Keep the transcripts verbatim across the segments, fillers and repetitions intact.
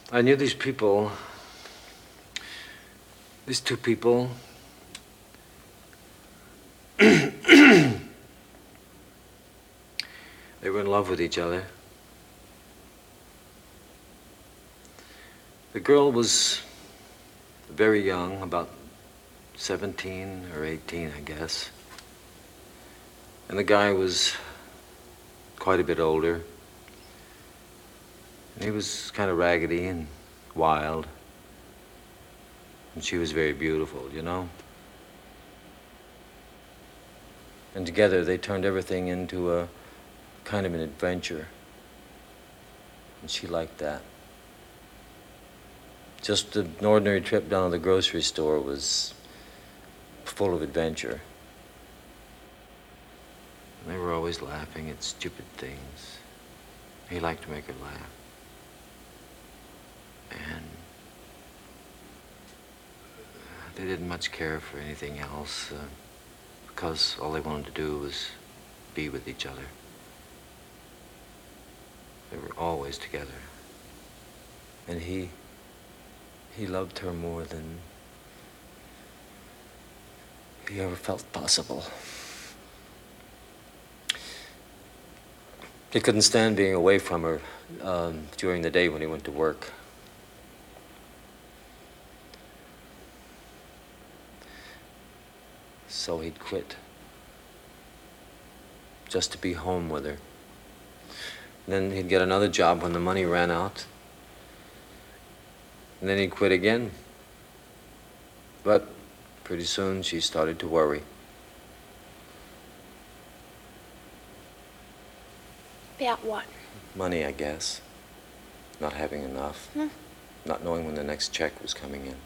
I knew these people, these two people. They were in love with each other. The girl was very young, about seventeen or eighteen, I guess. And the guy was quite a bit older. And he was kind of raggedy and wild. And she was very beautiful, you know? And together they turned everything into a kind of an adventure. And she liked that. Just an ordinary trip down to the grocery store was full of adventure. And they were always laughing at stupid things. He liked to make her laugh. And they didn't much care for anything else, uh, because all they wanted to do was be with each other. They were always together. And he, he loved her more than he ever felt possible. He couldn't stand being away from her um, during the day when he went to work. So he'd quit, just to be home with her. And then he'd get another job when the money ran out. And then he'd quit again. But pretty soon she started to worry. About what? Money, I guess. Not having enough. Hmm? Not knowing when the next check was coming in.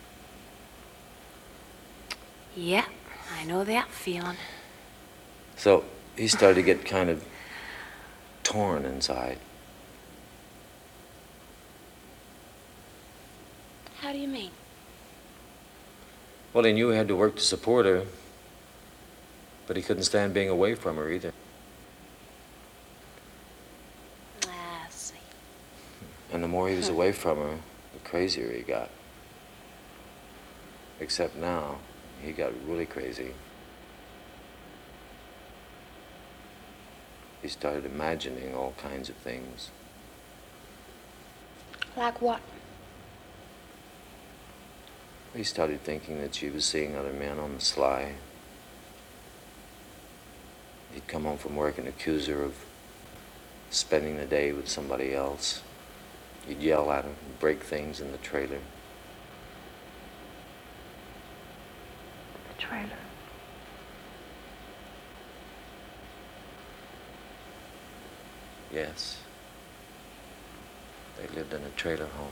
Yeah, I know that feeling. So he started to get kind of torn inside. How do you mean? Well, he knew he had to work to support her, but he couldn't stand being away from her either. Ah, I see. And the more he was away from her, the crazier he got. Except now, he got really crazy. He started imagining all kinds of things. Like what? He started thinking that she was seeing other men on the sly. He'd come home from work and accuse her of spending the day with somebody else. He'd yell at her and break things in the trailer. The trailer. Yes. They lived in a trailer home.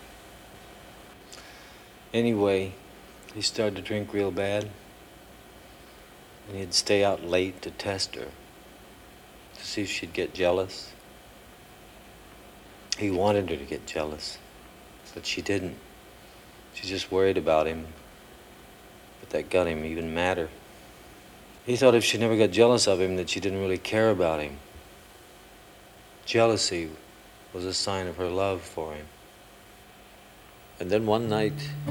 Anyway, he started to drink real bad. And he'd stay out late to test her, to see if she'd get jealous. He wanted her to get jealous, but she didn't. She just worried about him. But that got him even madder. He thought if she never got jealous of him, that she didn't really care about him. Jealousy was a sign of her love for him. And then one night,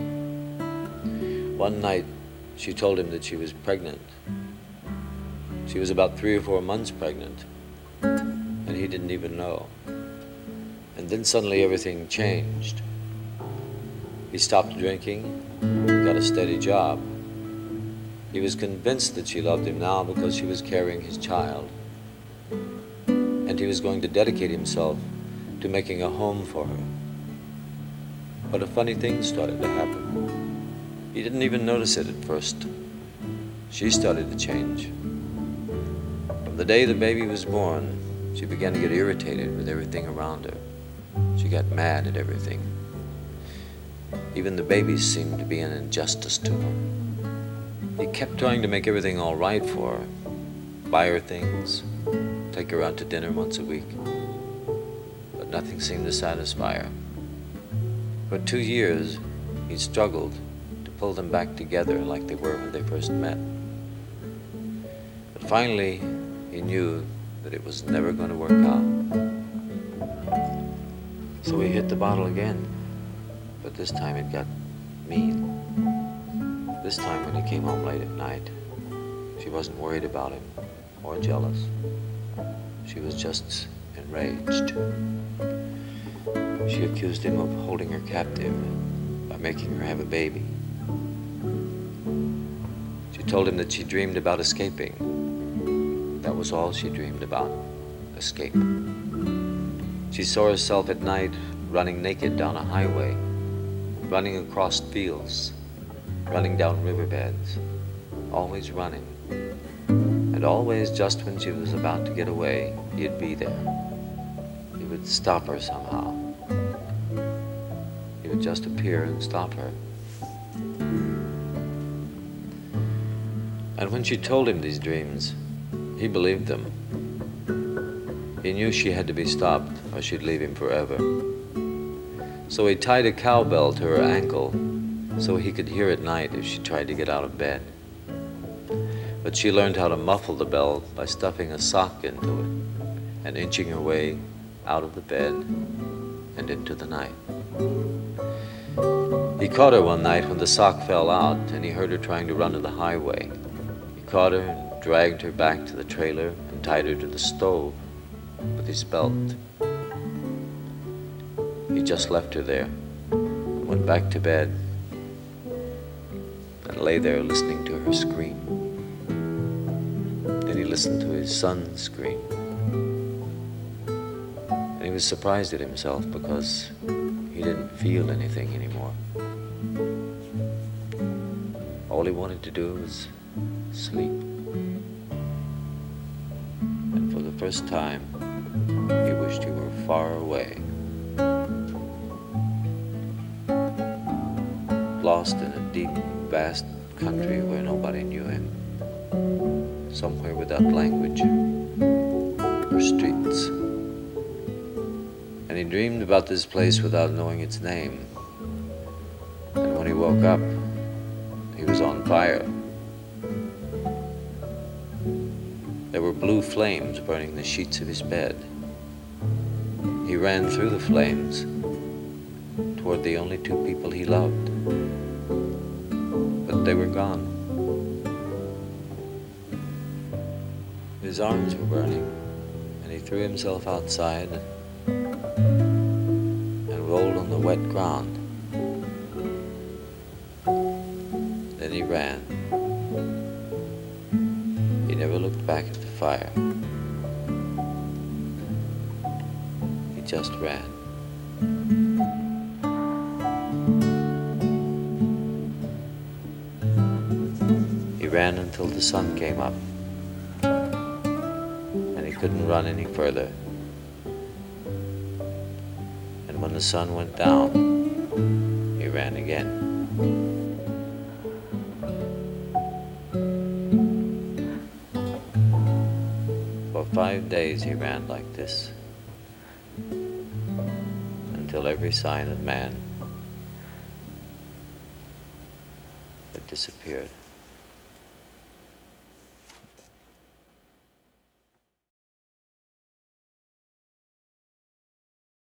one night, she told him that she was pregnant. She was about three or four months pregnant, and he didn't even know. And then suddenly everything changed. He stopped drinking, got a steady job. He was convinced that she loved him now because she was carrying his child. And he was going to dedicate himself to making a home for her. But a funny thing started to happen. He didn't even notice it at first. She started to change. From the day the baby was born, she began to get irritated with everything around her. She got mad at everything. Even the babies seemed to be an injustice to her. He kept trying to make everything all right for her. Buy her things, take her out to dinner once a week. But nothing seemed to satisfy her. For two years, he struggled to pull them back together like they were when they first met. But finally, he knew that it was never going to work out. So he hit the bottle again, but this time it got mean. This time when he came home late at night, she wasn't worried about him or jealous. She was just enraged. She accused him of holding her captive by making her have a baby. She told him that she dreamed about escaping. That was all she dreamed about, escape. She saw herself at night running naked down a highway, running across fields, running down riverbeds, always running. And always just when she was about to get away, he'd be there. He would stop her somehow. He would just appear and stop her. And when she told him these dreams, he believed them. He knew she had to be stopped or she'd leave him forever. So he tied a cowbell to her ankle so he could hear at night if she tried to get out of bed. But she learned how to muffle the bell by stuffing a sock into it and inching her way out of the bed and into the night. He caught her one night when the sock fell out and he heard her trying to run to the highway. He caught her and dragged her back to the trailer and tied her to the stove with his belt. He just left her there, went back to bed, and lay there listening to her scream. Then he listened to his son scream. And he was surprised at himself because he didn't feel anything anymore. All he wanted to do was sleep. And for the first time, he wished he were far away, lost in a deep, vast country where nobody knew him, somewhere without language or streets. And he dreamed about this place without knowing its name. And when he woke up, he was on fire. There were blue flames burning the sheets of his bed. He ran through the flames toward the only two people he loved. But they were gone. His arms were burning, and he threw himself outside and rolled on the wet ground. Then he ran. He never looked back at the fire. He just ran. He ran until the sun came up, and he couldn't run any further. And when the sun went down, he ran again. For five days he ran like this, until every sign of man had disappeared.